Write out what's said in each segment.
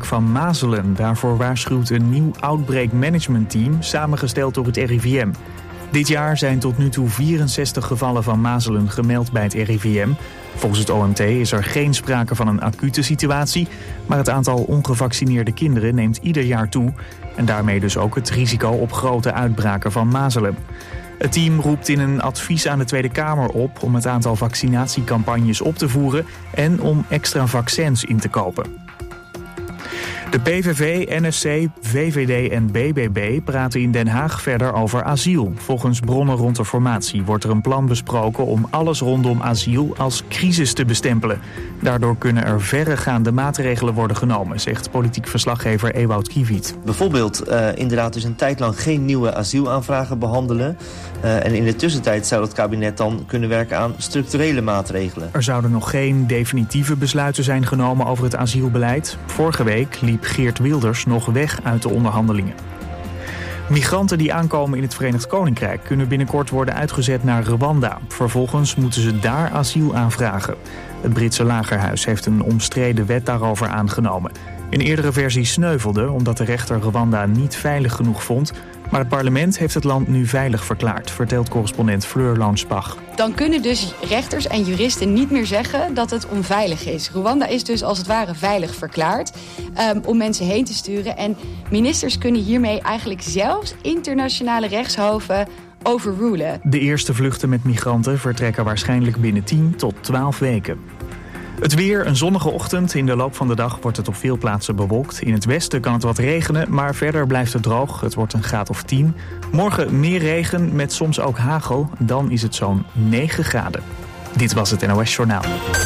van mazelen. Daarvoor waarschuwt een nieuw outbreak management team, samengesteld door het RIVM. Dit jaar zijn tot nu toe 64 gevallen van mazelen gemeld bij het RIVM. Volgens het OMT is er geen sprake van een acute situatie, maar het aantal ongevaccineerde kinderen neemt ieder jaar toe en daarmee dus ook het risico op grote uitbraken van mazelen. Het team roept in een advies aan de Tweede Kamer op om het aantal vaccinatiecampagnes op te voeren en om extra vaccins in te kopen. De PVV, NSC, VVD en BBB praten in Den Haag verder over asiel. Volgens bronnen rond de formatie wordt er een plan besproken om alles rondom asiel als crisis te bestempelen. Daardoor kunnen er verregaande maatregelen worden genomen, zegt politiek verslaggever Ewout Kiewiet. Bijvoorbeeld inderdaad dus een tijd lang geen nieuwe asielaanvragen behandelen. En in de tussentijd zou het kabinet dan kunnen werken aan structurele maatregelen. Er zouden nog geen definitieve besluiten zijn genomen over het asielbeleid. Vorige week liep Geert Wilders nog weg uit de onderhandelingen. Migranten die aankomen in het Verenigd Koninkrijk kunnen binnenkort worden uitgezet naar Rwanda. Vervolgens moeten ze daar asiel aanvragen. Het Britse lagerhuis heeft een omstreden wet daarover aangenomen. Een eerdere versie sneuvelde omdat de rechter Rwanda niet veilig genoeg vond. Maar het parlement heeft het land nu veilig verklaard, vertelt correspondent Fleur Loonspach. Dan kunnen dus rechters en juristen niet meer zeggen dat het onveilig is. Rwanda is dus als het ware veilig verklaard om mensen heen te sturen. En ministers kunnen hiermee eigenlijk zelfs internationale rechtshoven overrulen. De eerste vluchten met migranten vertrekken waarschijnlijk binnen 10 tot 12 weken. Het weer, een zonnige ochtend. In de loop van de dag wordt het op veel plaatsen bewolkt. In het westen kan het wat regenen, maar verder blijft het droog. Het wordt een graad of 10. Morgen meer regen met soms ook hagel. Dan is het zo'n 9 graden. Dit was het NOS Journaal.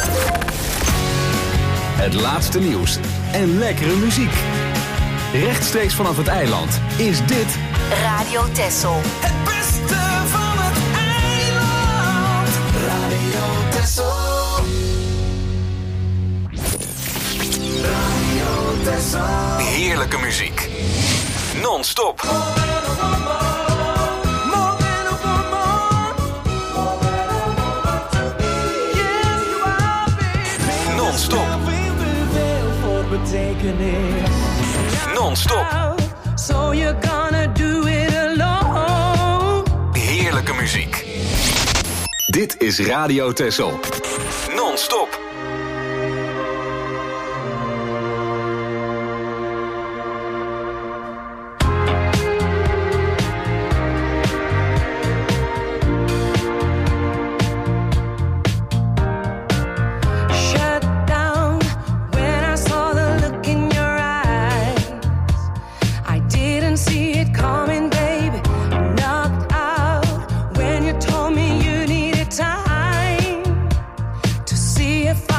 Het laatste nieuws en lekkere muziek. Rechtstreeks vanaf het eiland is dit Radio Texel. Het beste van het eiland. Radio Texel. heerlijke muziek. Non-stop. Non-stop. Non-stop. So you're gonna do it alone. Heerlijke muziek. Dit is Radio Texel. Non-stop. If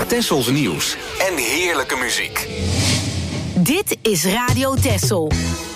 Tessels nieuws en heerlijke muziek. Dit is Radio Tessel.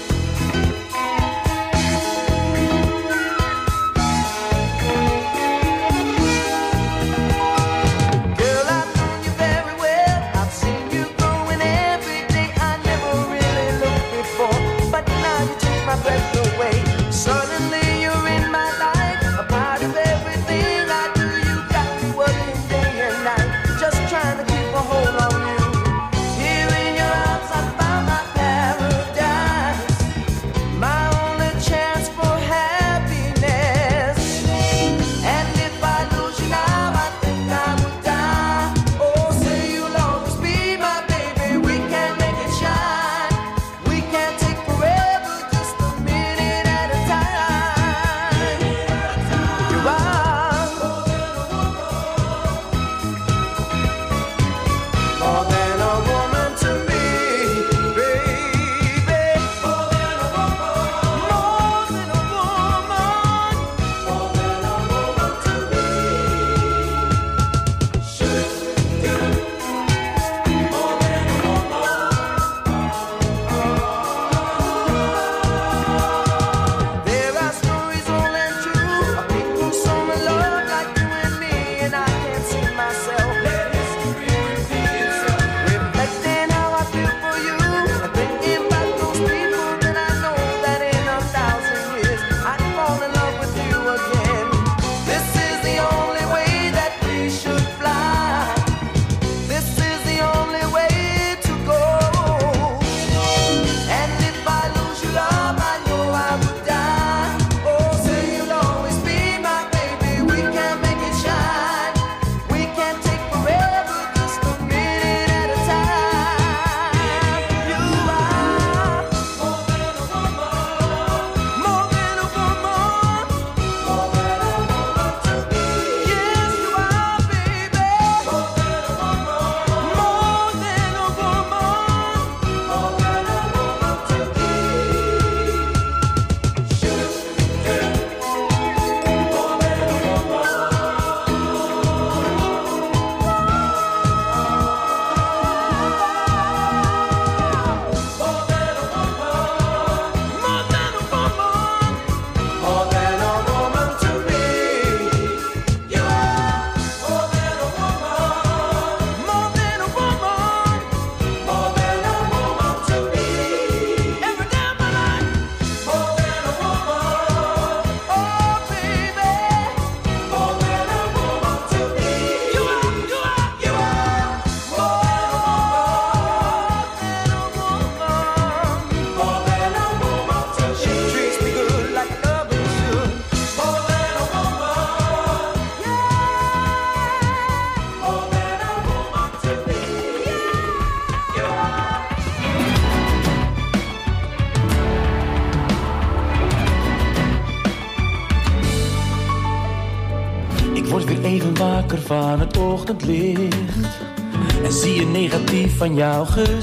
Van het ochtendlicht en zie je negatief van jouw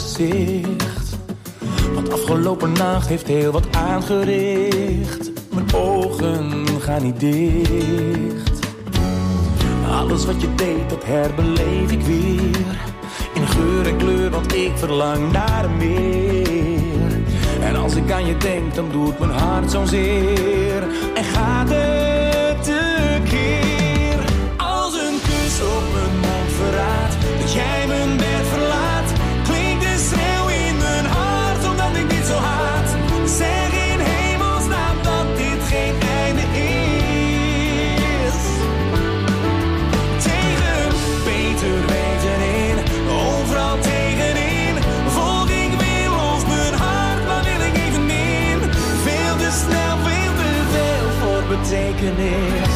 gezicht. Want afgelopen nacht heeft heel wat aangericht. Mijn ogen gaan niet dicht. Alles wat je deed, dat herbeleef ik weer. In geur en kleur, want ik verlang naar meer. En als ik aan je denk, dan doet mijn hart zo'n zeer. En gaat het tekeer. Op mijn mond verraadt dat jij mijn bed verlaat. Klinkt de schreeuw in mijn hart omdat ik dit zo haat. Zeg in hemelsnaam dat dit geen einde is. Tegen beter weten in, overal tegenin. Volg ik weer los mijn hart, maar wil ik even in. Veel te snel, veel te veel voor betekenis.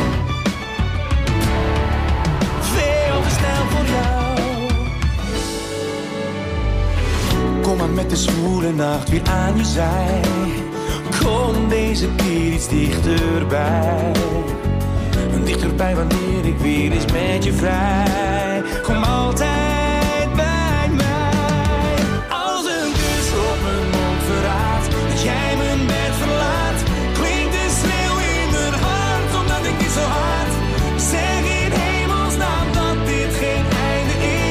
Kom maar met de zwoele nacht weer aan je zij. Kom deze keer iets dichterbij. Dichterbij wanneer ik weer eens met je vrij. Kom altijd bij mij. Als een kus op mijn mond verraadt dat jij mijn bed verlaat. Klinkt de schreeuw in mijn hart omdat ik niet zo hard. Zeg in hemelsnaam dat dit geen einde is.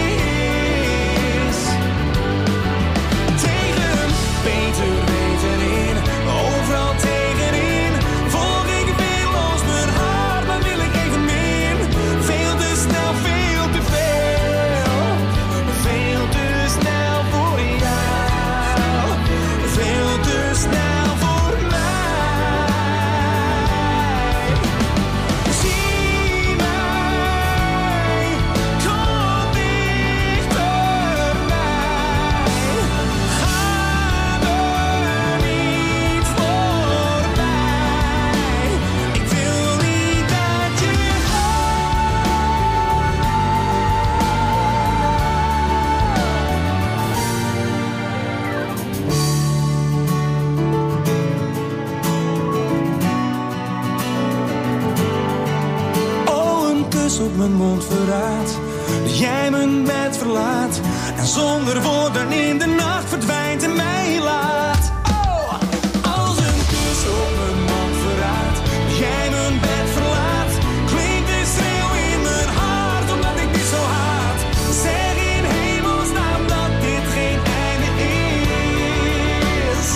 dat jij mijn bed verlaat. En zonder woorden in de nacht verdwijnt en mij laat. Oh, als een kus op mijn mond verraadt, dat jij mijn bed verlaat. Klinkt de schreeuw in mijn hart, omdat ik dit zo haat. Zeg in hemelsnaam dat dit geen einde is.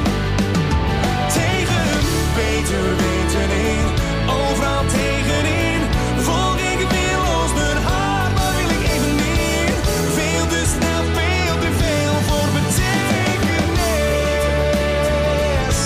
Tegen beter weten in, overal tegenin. Volg ik weerloos mijn hart, maar wil ik even meer. Veel te snel, veel te veel voor betekenis.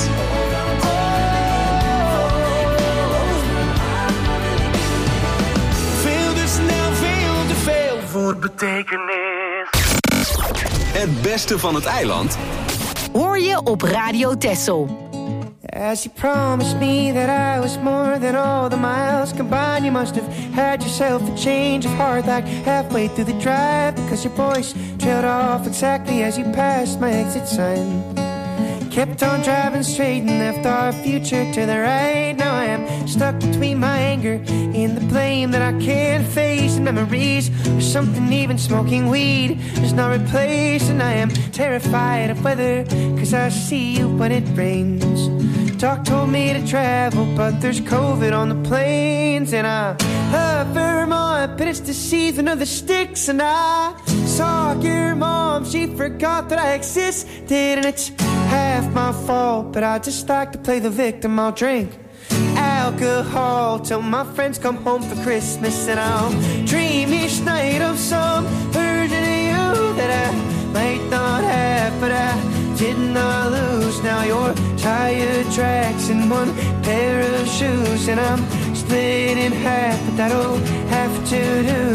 Veel te snel, veel te veel voor betekenis. Het beste van het eiland Hoor je op Radio Texel. As you promised me that I was more than all the miles combined, you must have had yourself a change of heart like halfway through the drive, because your voice trailed off exactly as you passed my exit sign. Kept on driving straight and left our future to the right. Now I am stuck between my anger and the blame that I can't face, and memories or something even smoking weed does not replace. And I am terrified of weather, cause I see you when it rains. Doc told me to travel, but there's COVID on the planes. And I love Vermont, but it's the season of the sticks. And I saw your mom, she forgot that I existed. And it's half my fault, but I just like to play the victim. I'll drink alcohol till my friends come home for Christmas. And I'll dream each night of some version of you that I might not have, but I did not lose. Now your tire tracks in one pair of shoes, and I'm split in half, but that'll have to do.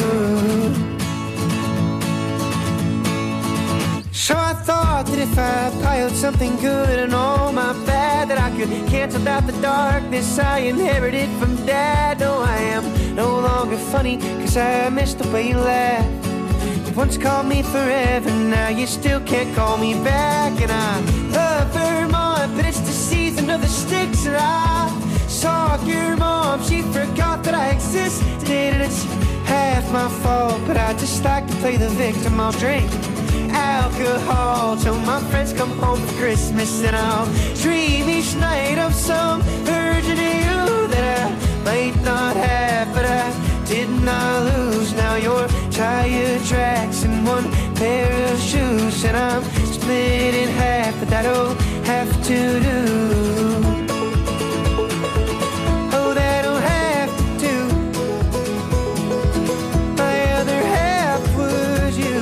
So I thought that if I piled something good and all my bad, that I could cancel out the darkness I inherited from Dad. No, I am no longer funny, cause I missed the way you laughed. You once called me forever, now you still can't call me back. And I love Vermont, but it's the season of the sticks. And I saw your mom, she forgot that I existed. And it's half my fault, but I just like to play the victim. I'll drink alcohol till my friends come home for Christmas. And I'll dream each night of some version of you that I might not have, but I did not lose. Now your tire tracks in one pair of shoes, and I'm split in half, but that'll have to do. Oh, that'll have to do. My other half was you.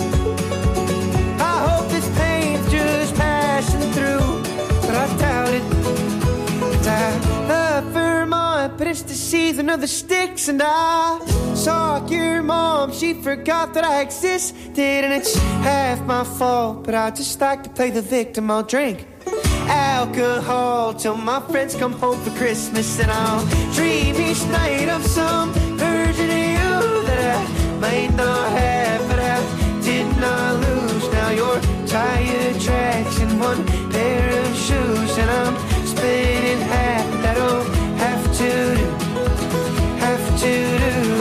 I hope this pain's just passing through, but I doubt it. And I love Vermont, but it's the season of the sticks. And I saw your mom, she forgot that I existed. And it's half my fault, but I just like to play the victim. I'll drink alcohol till my friends come home for Christmas. And I'll dream each night of some version of you that I might not have, but I did not lose. Now your tire tracks in one pair of shoes, and I'm split in half, but that'll have to do, have to do.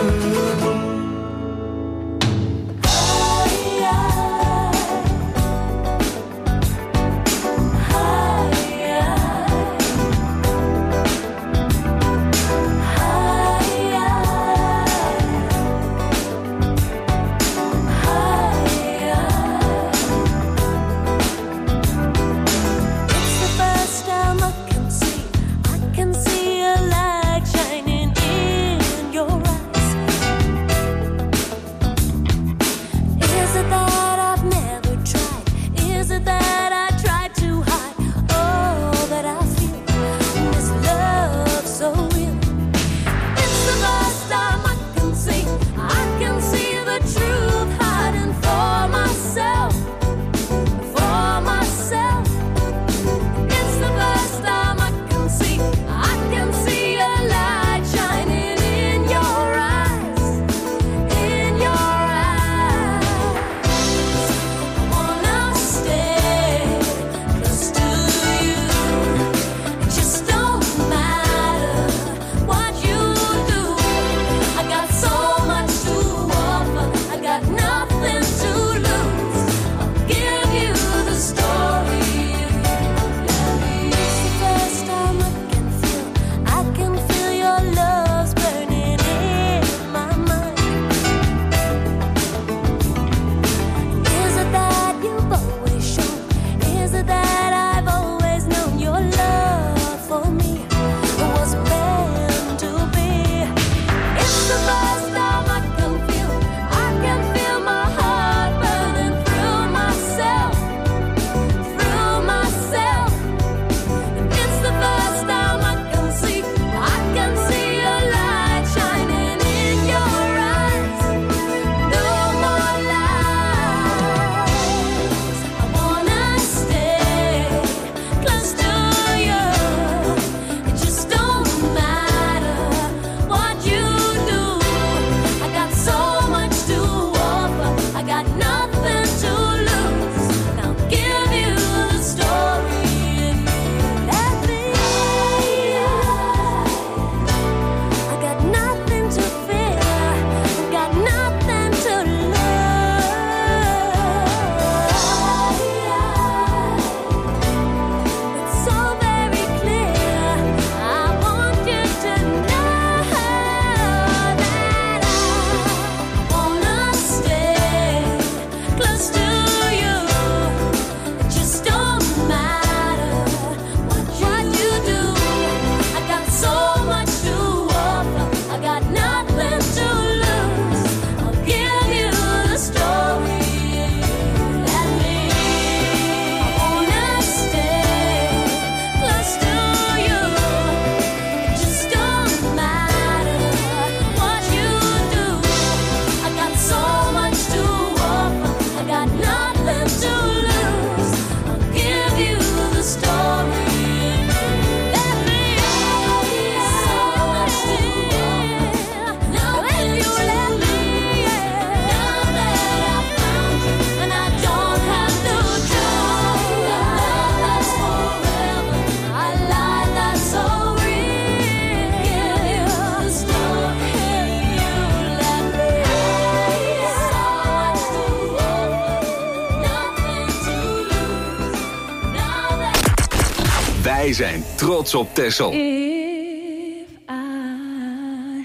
Wij zijn trots op Texel. If I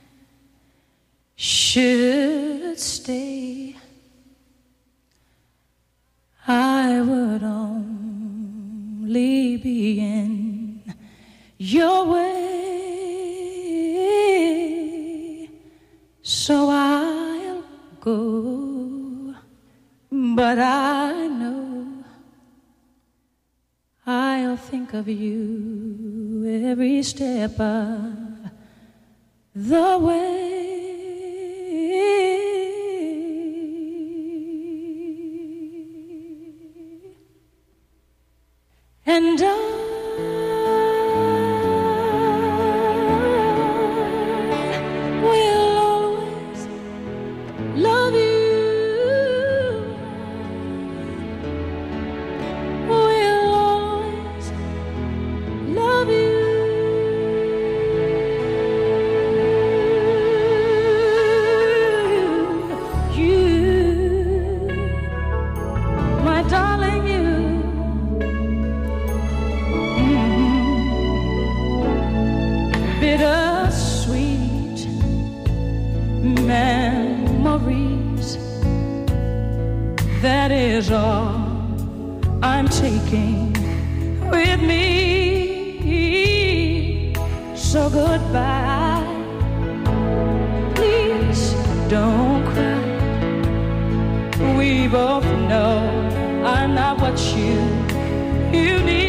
should stay, I would only be in your way, so I'll go, but I know I'll think of you every step of the way. And I will always love you. Will always love you. You, my darling, you. Bittersweet memories, that is all I'm taking with me. So goodbye, please don't cry. We both know I'm not what you need.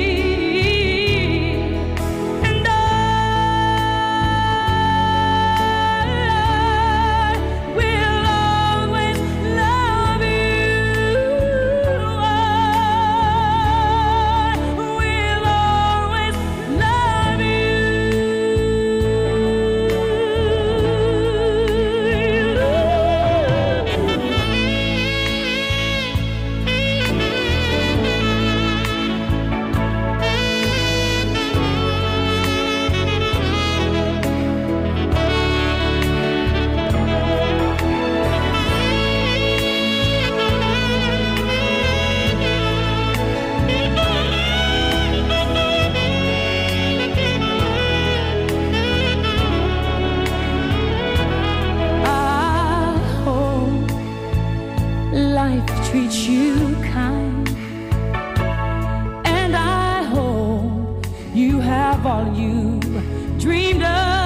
Treat you kind, and I hope you have all you dreamed of,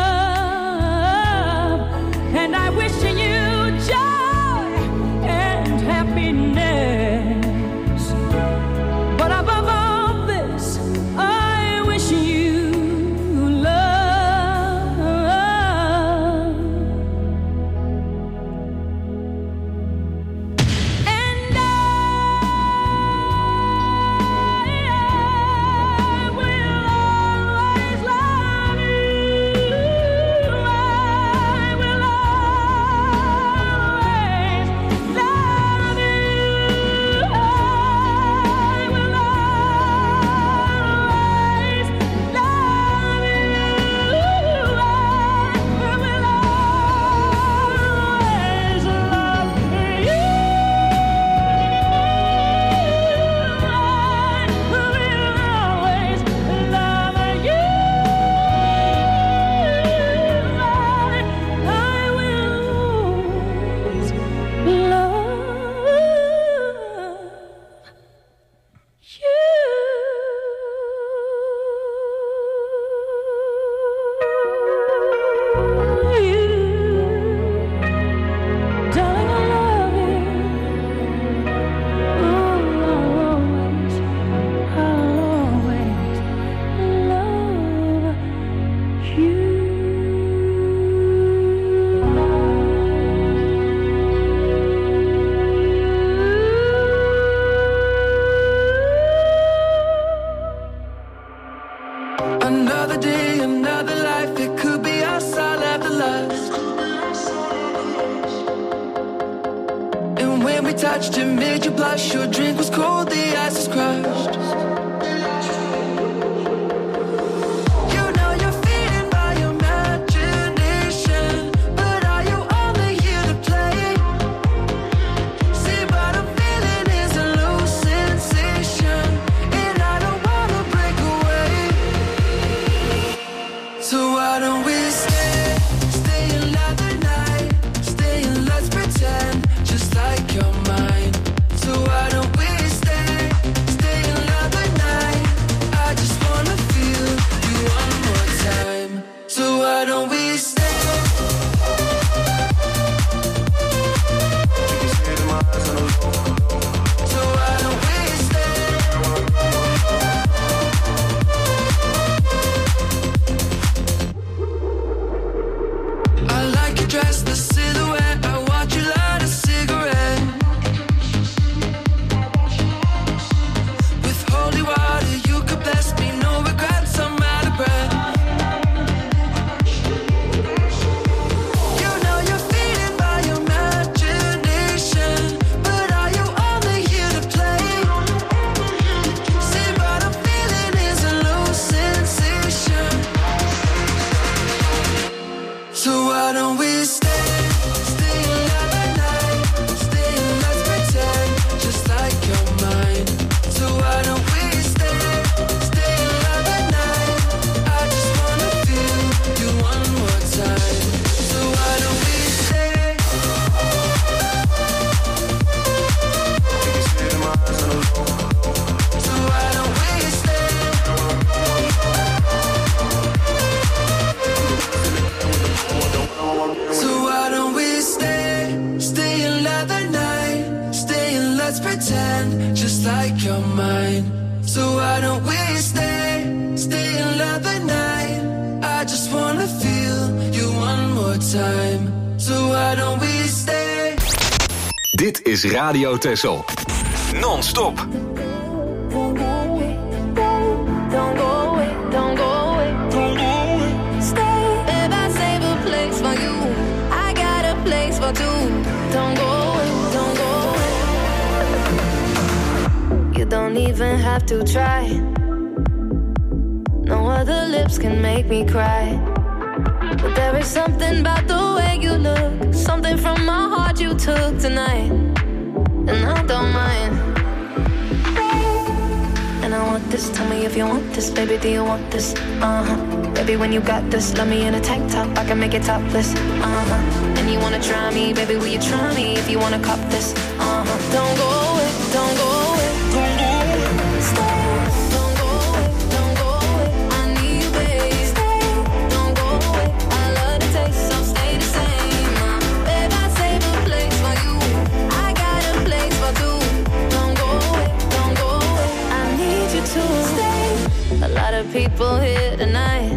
and I wish you joy and happiness, but above all this I wish you love. Another day, another life, it could be us, I'll have the last. And when we touched, it made you blush. Your drink was cold, the ice was crushed. Away. pretend just like you're mine. So why don't we stay and love the night? I just wanna feel you one more time. So why don't we stay? Dit is Radio Texel. Non-stop. Don't go away, don't go away, don't go away, don't go away. Stay, babe, I save a place for you. I got a place for two. Don't go away, don't go away. You don't even have to try. No other lips can make me cry. But there is something about the way you look, something from my heart you took tonight, and I don't mind. And I want this, tell me if you want this, baby, do you want this? Baby, when you got this, love me in a tank top, I can make it topless. And you wanna try me, baby, will you try me if you wanna cop this? Don't go away, don't go away, don't go away. Stay, don't go away, don't go away. I need you, baby. Stay, don't go away. I love the taste, so stay the same. Babe, I save a place for you. I got a place for two. Don't go away, don't go away. I need you to stay. A lot of people here tonight,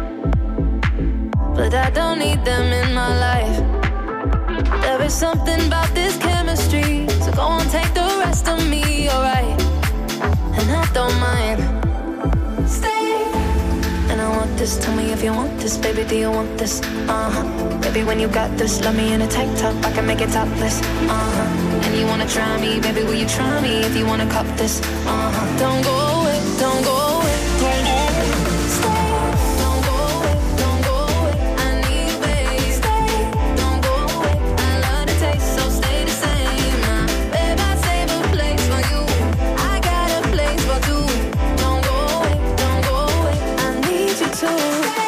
but I don't need them in my life. There is something about this chemistry, so go on, take the rest of me, alright? And I don't mind. Stay. And I want this, tell me if you want this, baby, do you want this? Baby, when you got this, love me in a tank top, I can make it topless. And you wanna try me, baby, will you try me if you wanna cop this? Don't go away, don't go away, don't go away. Stay. Don't go away, don't go away. I need you, baby. Stay. Don't go away. I love the taste, so stay the same. Babe, I save a place for you. I got a place for two. Don't go away, don't go away. I need you to stay.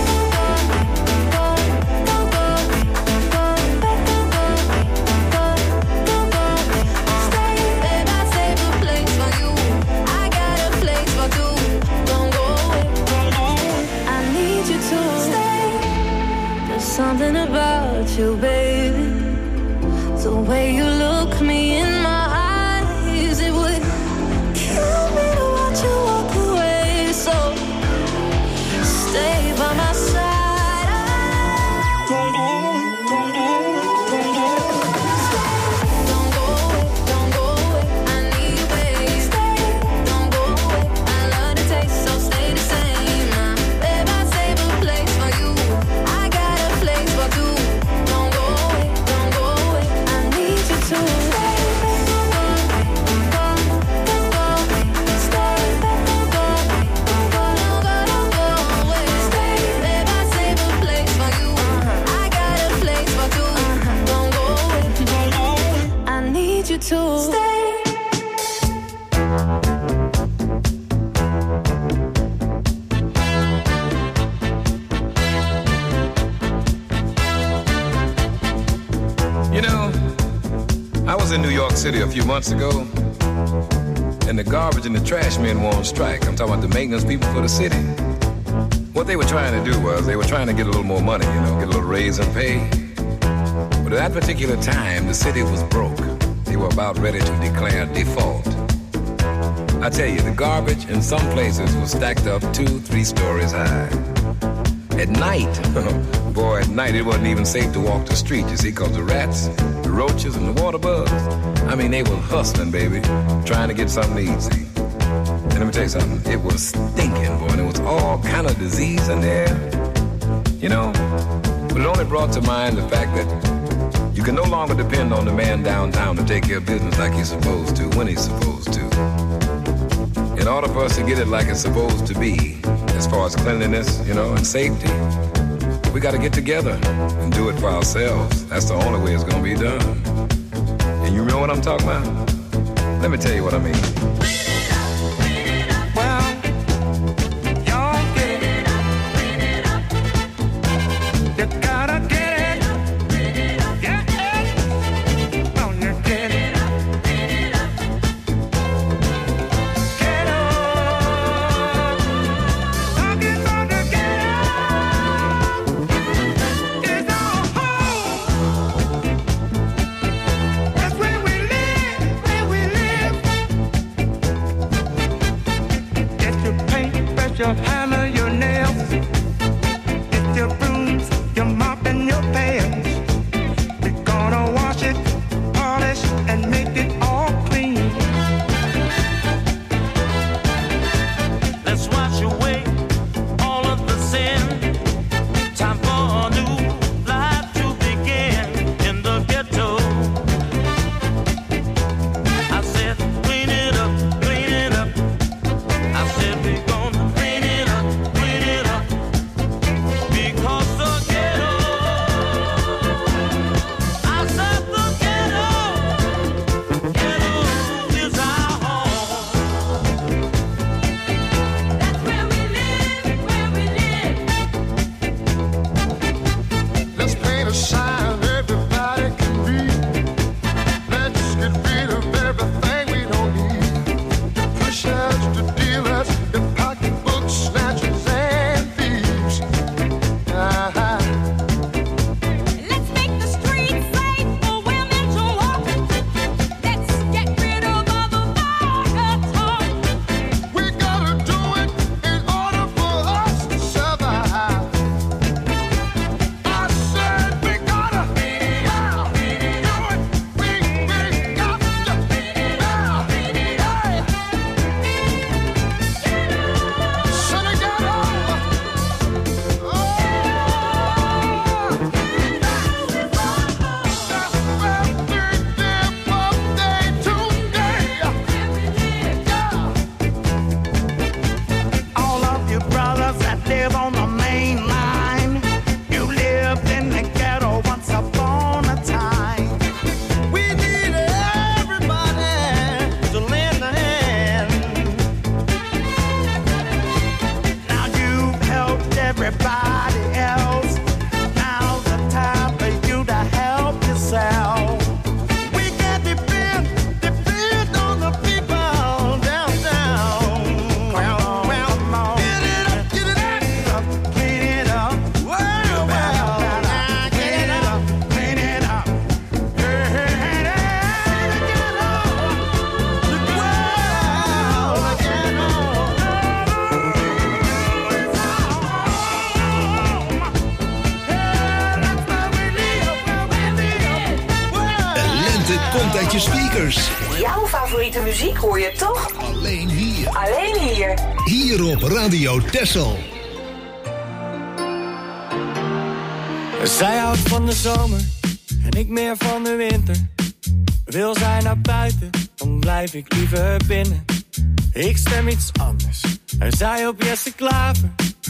Something about you, baby. The way you look me in my eyes, it would kill me to watch you walk away. So stay by my side. Don't go away, don't go away, don't go away. Don't go away, don't go away. I need you, baby. Stay. Don't go away. I love the taste, so stay the same. Babe, I save a place for you. I got a place for two. Don't go away, don't go away. I need you to stay. To stay. You know, I was in New York City a few months ago, and the garbage and the trash men were on strike. I'm talking about the maintenance people for the city. What they were trying to do was they were trying to get a little more money, you know, get a little raise in pay. But at that particular time, the city was broke. They were about ready to declare default. I tell you, the garbage in some places was stacked up 2-3 stories high. At night, boy, at night it wasn't even safe to walk the street, you see, because the rats, the roaches, and the water bugs, I mean, they were hustling, baby, trying to get something to eat, see. And let me tell you something, it was stinking, boy, and there was all kind of disease in there, you know. But it only brought to mind the fact that you can no longer depend on the man downtown to take care of business like he's supposed to, when he's supposed to. In order for us to get it like it's supposed to be, as far as cleanliness, you know, and safety, we got to get together and do it for ourselves. That's the only way it's going to be done. And you know what I'm talking about? Let me tell you what I mean. That's where we live, where we live. komt uit je speakers. Jouw favoriete muziek hoor je toch? Alleen hier. Alleen hier. Hier op Radio Texel. Zij houdt van de zomer en ik meer van de winter. Wil zij naar buiten, dan blijf ik liever binnen. Ik stem iets anders en zij op Jesse Klaver.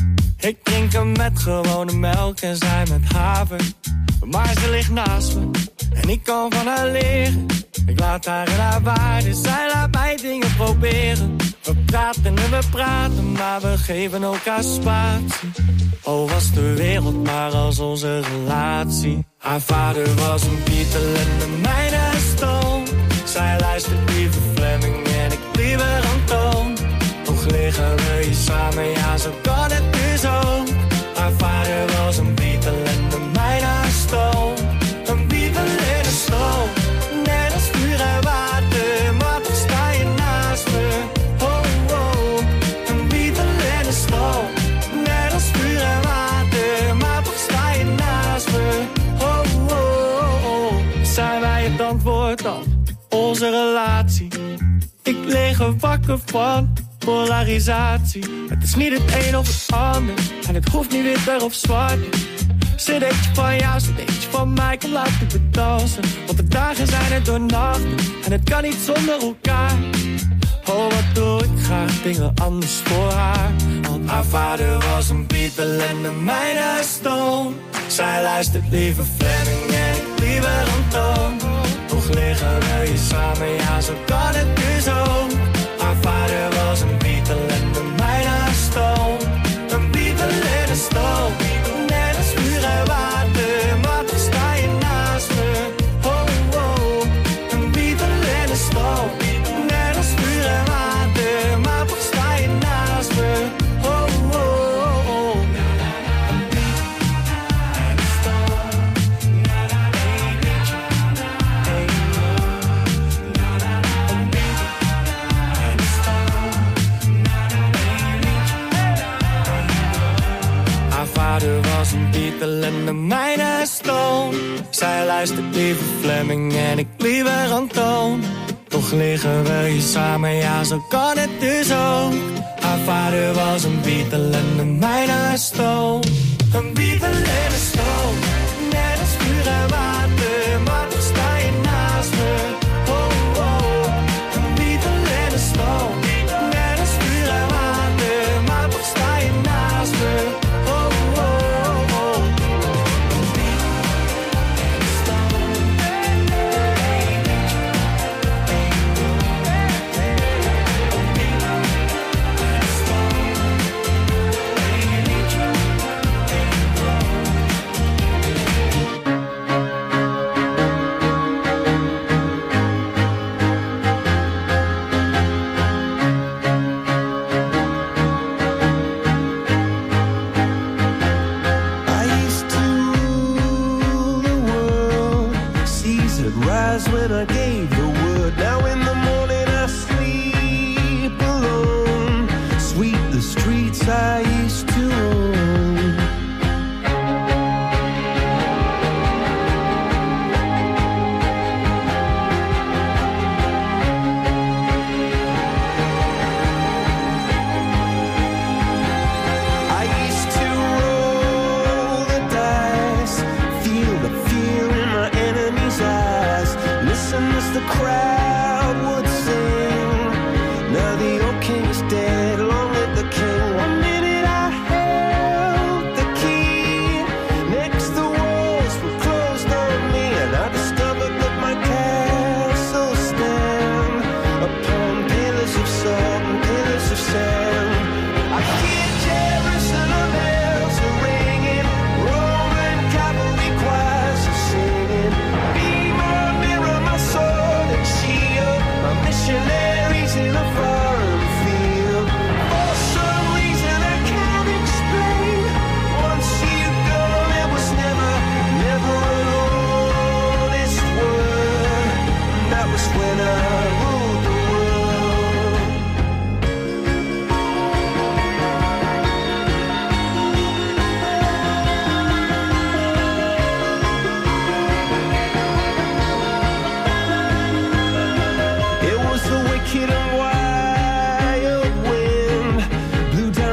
Ik drink hem met gewone melk en zij met haver. Maar ze ligt naast me en ik kan van haar leren. Ik laat haar in haar waarde, zij laat mij dingen proberen. We praten en we praten, maar we geven elkaar spatie. Oh, was de wereld maar als onze relatie. Haar vader was een Beatle en de mijne Stone. Zij luistert liever Fleming en ik liever Antoon. Toch liggen we hier samen, ja zo kan het dus ook. Haar vader was een Beatle en de mijne Stone. Een Beatle en een Stone. Net als vuur en water, maar toch sta je naast me. Oh, oh, een Beatle en een Stone. Net als vuur en water, maar toch sta je naast me. Oh, oh, oh. Zijn wij het antwoord op onze relatie? Ik lig er wakker van polarisatie. Het is niet het een of het ander en het hoeft niet wit of zwart. Cd'tje van jou, cd'tje van mij, kom laten we dansen. Want de dagen zijn er door nachten en het kan niet zonder elkaar. Oh, wat doe ik graag dingen anders voor haar. Want haar vader was een Beatle en de mijne Stone. Zij luistert liever Fleming en ik liever Antoon. Toch liggen we hier samen, ja zo kan het dus ook. Haar vader was een Beatle en de mijne Stone. Een Beatle en een Stone. Net als vuur en water, maar toch sta je naast me. Oh, oh, een Beatle en een Stone. Net als vuur en water, maar toch sta je naast me. Oh, oh, oh. Haar vader was een Beatle en de mijne Stone. Zij luistert liever Fleming en ik liever Antoon. Toch liggen we hier samen, ja zo kan het dus ook. Haar vader was een Beatle en de mijne Stone. Een Beatle en een Stone. Net als vuur en water, maar toch sta je naast me. Oh, oh, een Beatle en een Stone. Net als vuur en water, maar toch sta je naast me. When I gave the word, now in the morning I sleep alone. Sweep the streets I used to own. I used to roll the dice, feel the fear in my enemy's eyes. Listen as the crowd would sing. Now the old king is dead, long live the king. 1 minute I held the key. Next the walls were closed on me, and I discovered that my castle stand upon pillars of salt and pillars of sand. I hear Jerusalem bells are ringing, Roman cavalry choirs are singing. Be my mirror, my sword and shield, my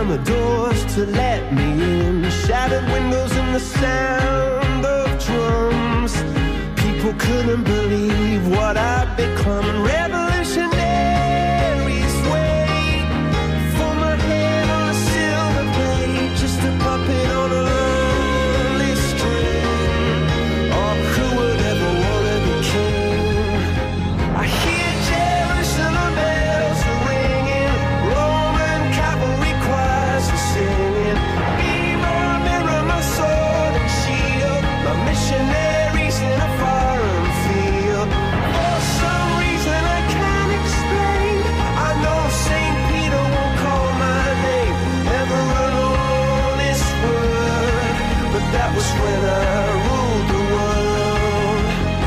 the doors to let me in. Shattered windows and the sound of drums. People couldn't believe what I'd become. Revolutionaries wait for my head on a silver plate, just a puppet on a lonely string. Oh, who would ever want to be king? I hear Jerusalem bells are ringing, Roman cavalry choirs are singing. Be my mirror, my sword and shield, my missionaries in a foreign field. For some reason I can't explain, I know St. Peter won't call my name, never an honest word, but that was when I ruled the world.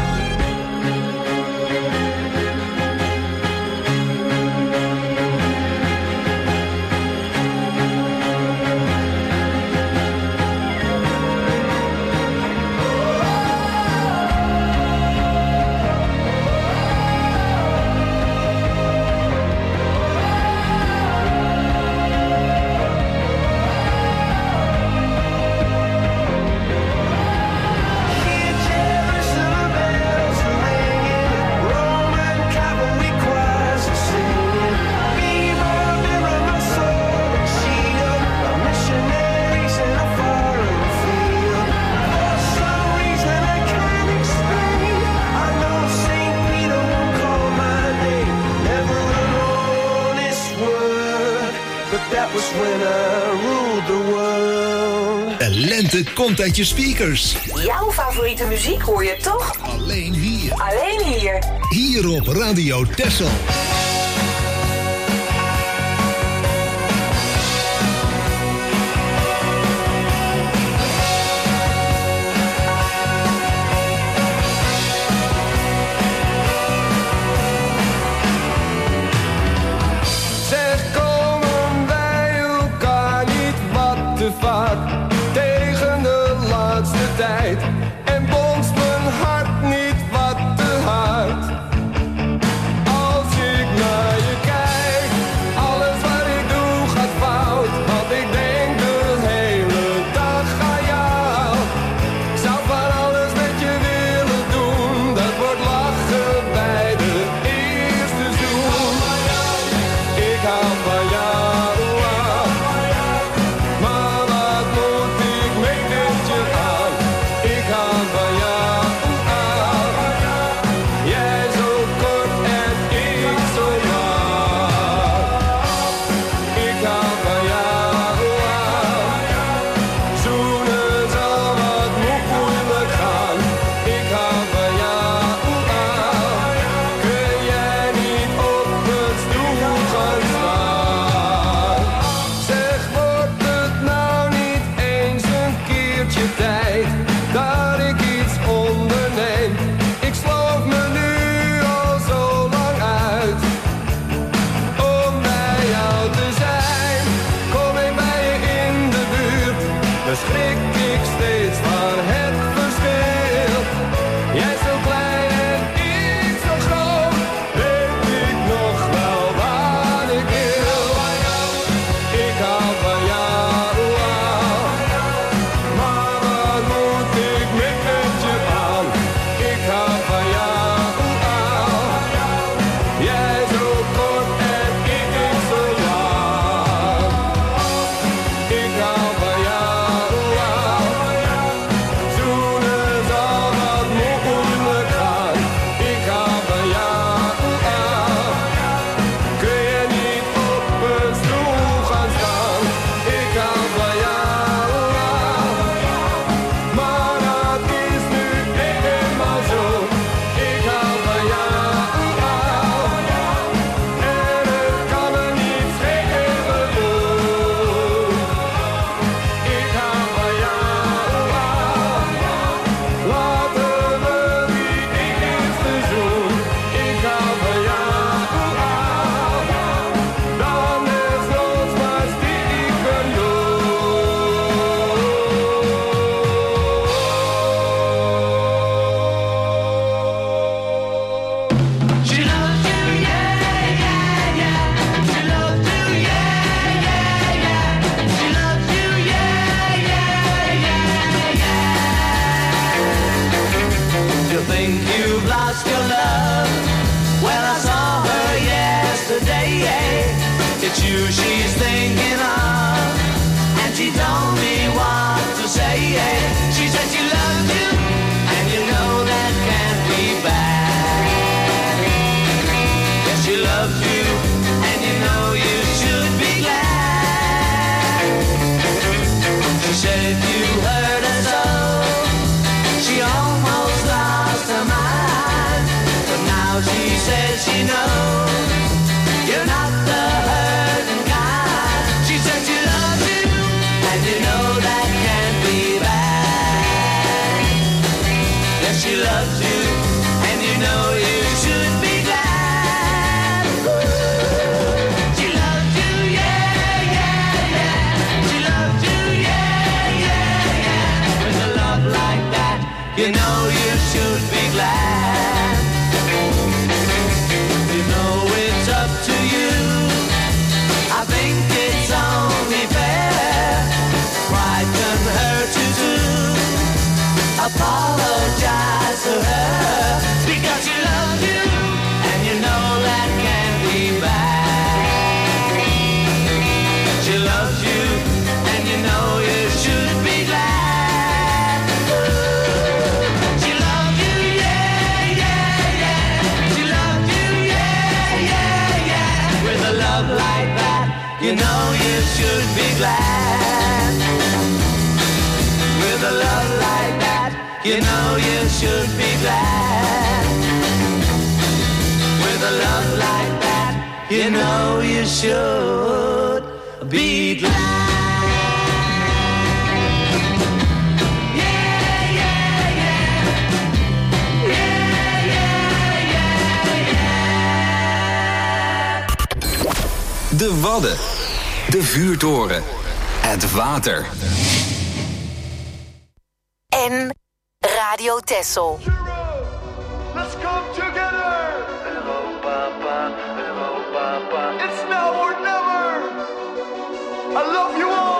Hear Jerusalem bells are ringing, Roman cavalry choirs are singing. Be my mirror, my sword and shield, my missionaries in a foreign field. For some reason I can't explain, I know St. Peter won't call my name, never an honest word, but that was when I ruled the world. De lente komt uit je speakers. Jouw favoriete muziek hoor je toch? Alleen hier. Alleen hier. Hier op Radio Texel. Zeg, komen wij elkaar niet wat te vaak tegen de laatste tijd? En bonst mijn hart niet wat te hard? Als ik it's you she's thinking of, and she told me what to say. She said she loved you, and you know that can't be bad. Yes, she loved you, and you know you should be glad. She said if you hurt her so, she almost lost her mind. But now she says she knows you're not the hurting kind. She said she loves you, and you know that can't be bad. Yes, she loves you, and you know you should be glad. She loves you, yeah, yeah, yeah. She loves you, yeah, yeah, yeah. With a love like that, you know you should be glad. You know it's up to you. I think it's only fair. Pride can hurt you too. Apologize to her, because she loves you, and you know that can't be bad. She loves you, and you know you should be glad. She loves you, yeah, yeah, yeah. She loves you, yeah, yeah, yeah. With a love like that, you know you should be glad. With a love like that, you know you should be glad. With a love like that, you know you should be glad. De Wadden. De vuurtoren. Het water. En Radio Texel. Let's come together. It's now or never. I love you all.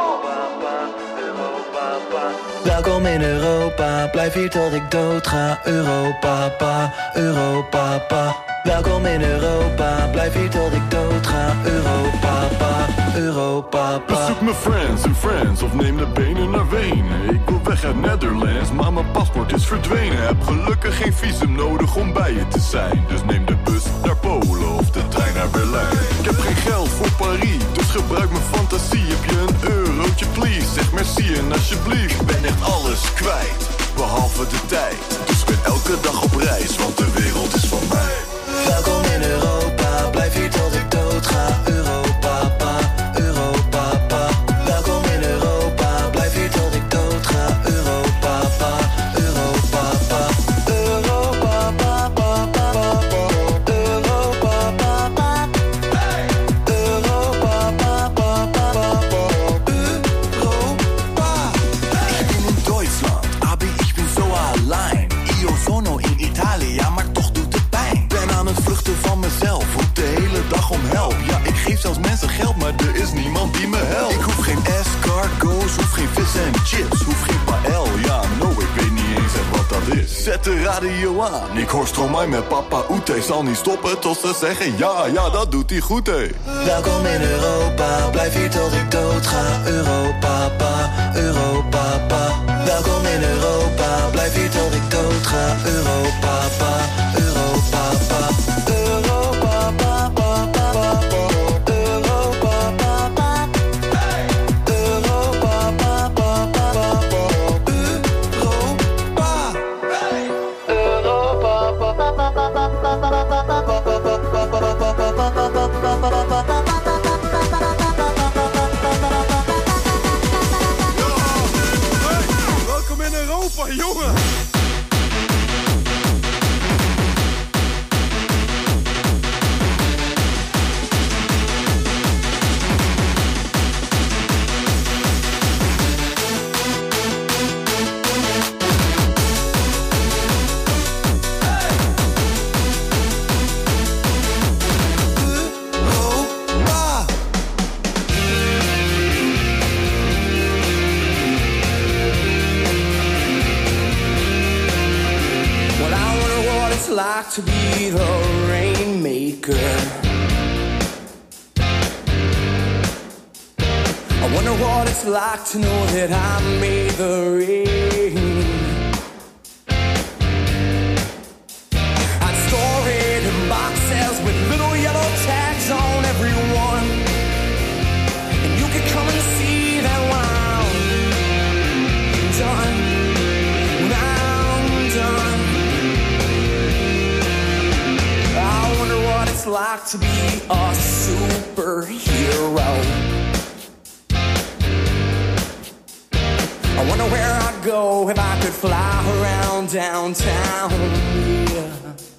Welkom in Europa, blijf hier tot ik dood ga. Europa, pa, Europa, pa. Welkom in Europa, blijf hier tot ik dood ga. Europa, pa, Europa, pa. Bezoek mijn friends en friends of neem de benen naar Wenen. Ik wil weg uit Netherlands, maar mijn paspoort is verdwenen. Heb gelukkig geen visum nodig om bij je te zijn. Dus neem de bus naar Polen of de trein naar Berlijn. Ik heb geen geld voor Paris, dus gebruik mijn fantasie. Heb je een eurotje please, zeg merci en alsjeblieft. Ik ben echt alles kwijt, behalve de tijd. Dus ik ben elke dag op reis, want de wereld is van mij. Welkom in Europa, blijf hier tot ik dood ga. Europa, pa, Europa, pa. Welkom in Europa, blijf hier tot ik dood ga. Europa, pa, Europa, pa. Europa, pa, pa, pa, pa, pa. Europa, pa, pa. Europa, pa, pa, pa, pa, pa. Europa. Ich bin in Deutschland, aber ich bin so allein. Io sono in Italia, maar toch doet het pijn. Ben aan het vluchten van mezelf, roep de hele dag om help. Ja, ik geef zelfs mensen geld, maar er is niemand die me helpt. Ik hoef geen escargots, hoef geen vis en chips, hoef geen paël. Ja, no, ik weet niet eens echt wat dat is. Zet de radio aan, ik hoor Stromae met Papa Oete. Zal niet stoppen tot ze zeggen ja, ja, dat doet hij goed, hé. Welkom in Europa, blijf hier tot ik dood ga. Europa, pa, Europa, pa. Welkom in Europa, blijf hier tot ik dood ga. Europa, pa, Europa, pa. Europa, pa, pa, pa, pa, pa. Europa, pa, pa. Europa, pa, pa, pa, pa, pa. Europa, pa, pa, pa, pa, pa, pa, Welkom in Europa, jongen! Like to be the rainmaker. wonder what it's like to know that I made the rain. I'd store it in boxes with little yellow tags on every one, and you could come and see that when I'm done, when I'm done. I wonder what it's like to be a superhero. I wonder where I'd go if I could fly around downtown, yeah.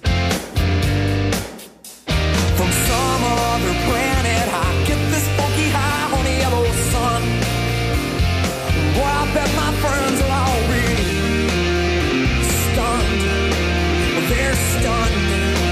From some other planet I get this funky high on the yellow sun. Boy, I bet my friends are already stunned. Well, they're stunned.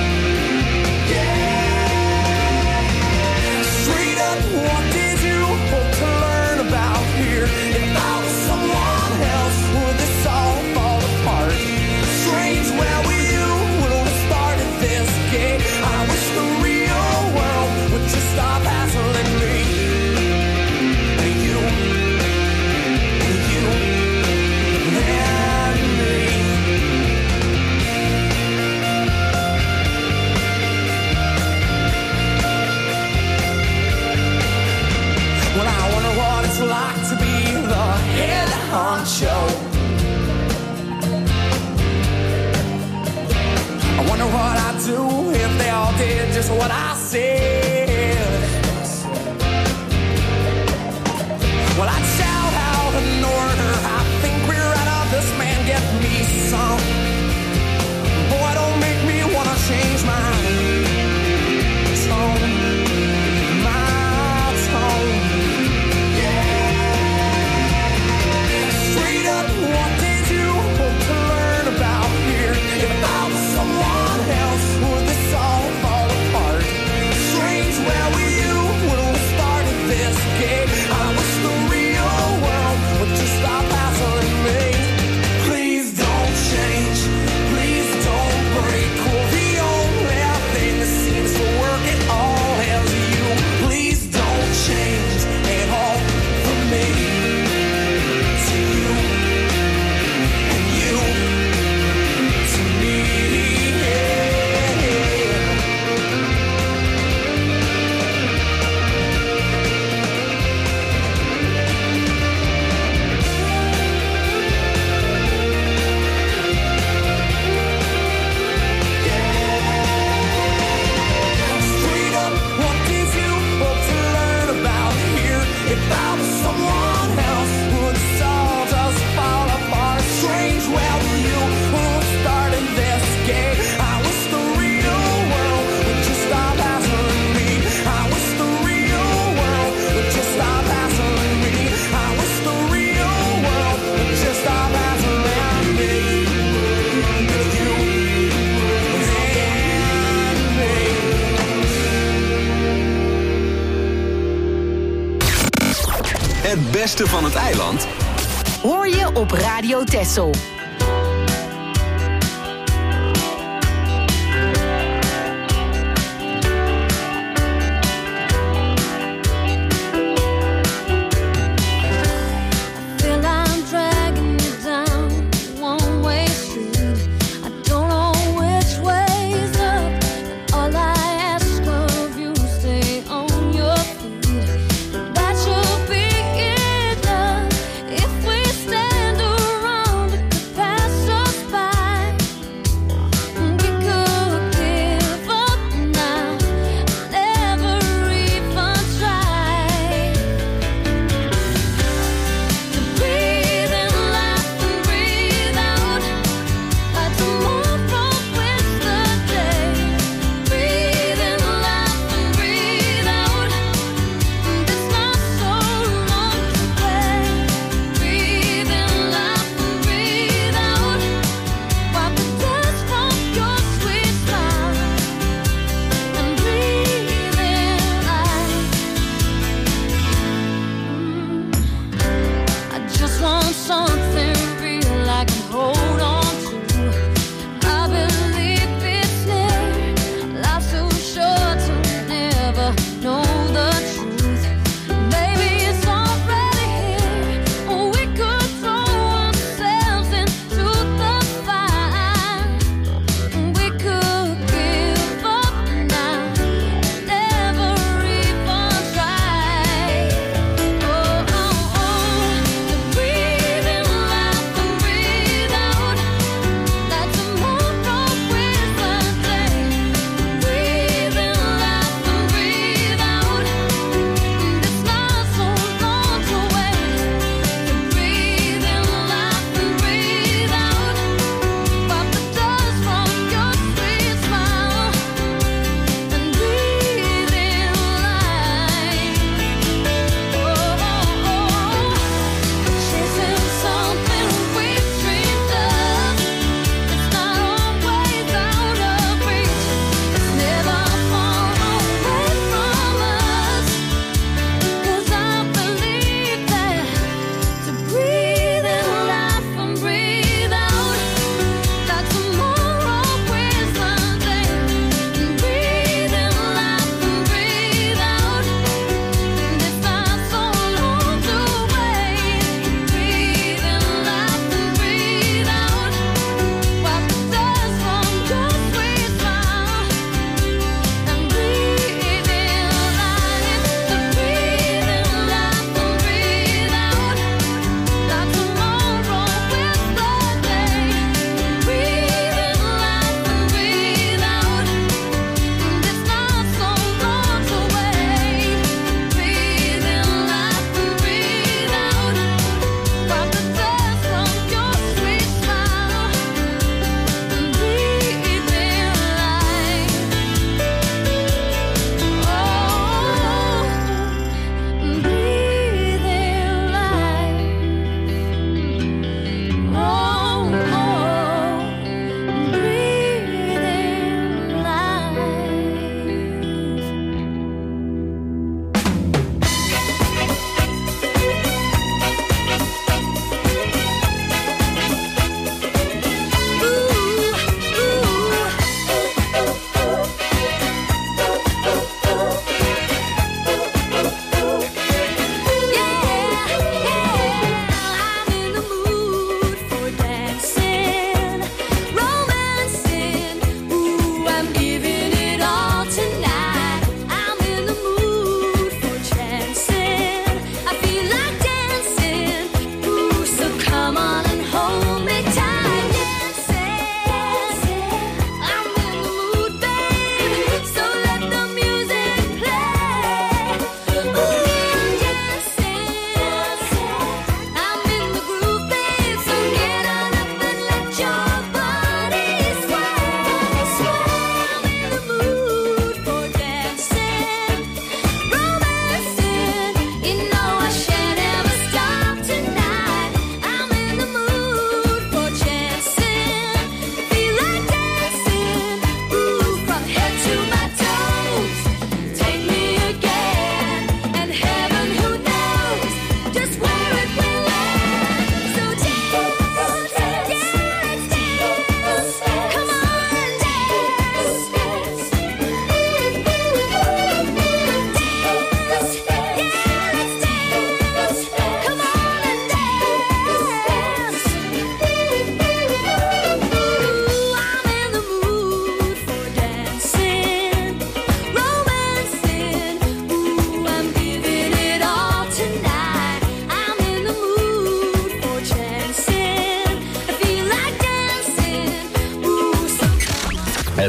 Yeah. Straight up, what did you hope to learn about here? If I was someone else, would this all fall apart? Strange, where were you when we started this game? I wish the real world would just stop hassling me. And you, and me. Well, I wonder what it's like to be the head honcho. I wonder what I'd do if they all did just what I said. Well, I'd shout out an order. I think we're out of this, man, get me some. Boy, don't make me wanna change my tone. My tone. Straight up, what did you hope to learn about here? If I was someone else, would this all fall apart? Strange, where were you when we started this game? I wish the real world would just stop hassling me. Please don't change, please don't break. Well, the only thing that seems to work at all is you. Please don't change at all for me. Het beste van het eiland hoor je op Radio Texel. That should be enough. If we stand around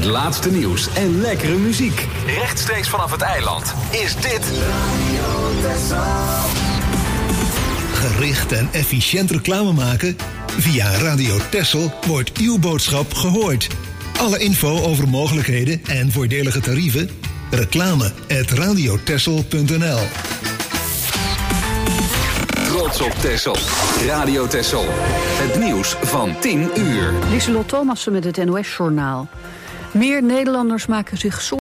Het laatste nieuws en lekkere muziek. Rechtstreeks vanaf het eiland is dit... Gericht en efficiënt reclame maken? Via Radio Texel wordt uw boodschap gehoord. Alle info over mogelijkheden en voordelige tarieven? reclame@radiotexel.nl. Trots op Texel. Radio Texel. Het nieuws van 10 uur. Lieselot Thomassen met het NOS-journaal. Meer Nederlanders maken zich zorgen